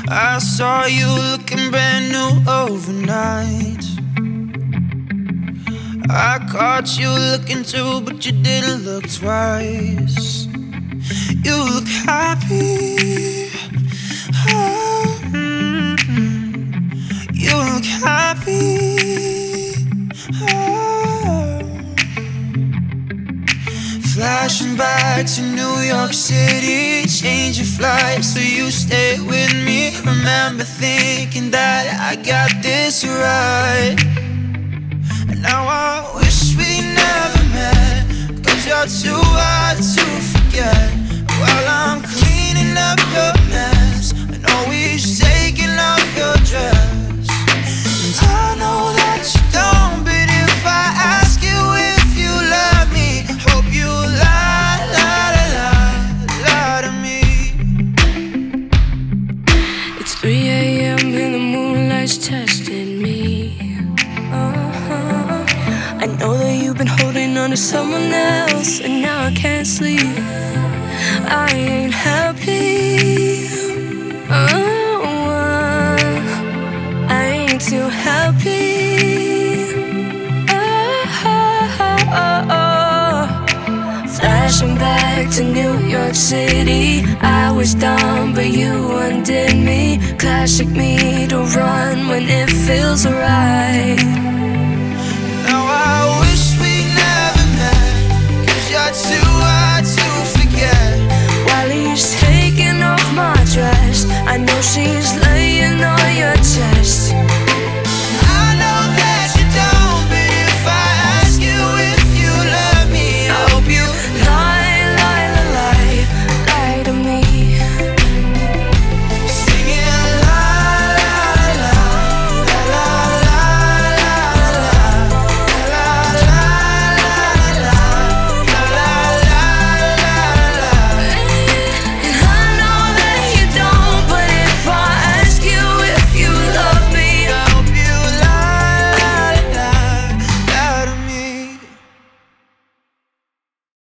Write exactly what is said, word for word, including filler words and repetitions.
I saw you looking brand new overnight. I caught you looking too, but you didn't look twice. You look happy. Oh, mm-hmm. You look happy. Oh. Flashing back to New York City, change your flight so you stay with me. Remember thinking that I got this right. And now I wish we never met, 'cause you're too hard to forget. While I'm cleaning up your mess and always taking off your dress. And I know that you don't, but if I ask you if you love me, hope you lie, lie, lie, lie, lie to me. It's three a m and the moonlight's testing me. uh-huh. I know that you've been holding on to someone else, and now I can't sleep. I ain't happy. Oh, I ain't too happy. Oh, oh, oh, oh. Flashing back to New York City. I was dumb, but you undid me. Classic me to run when it feels right.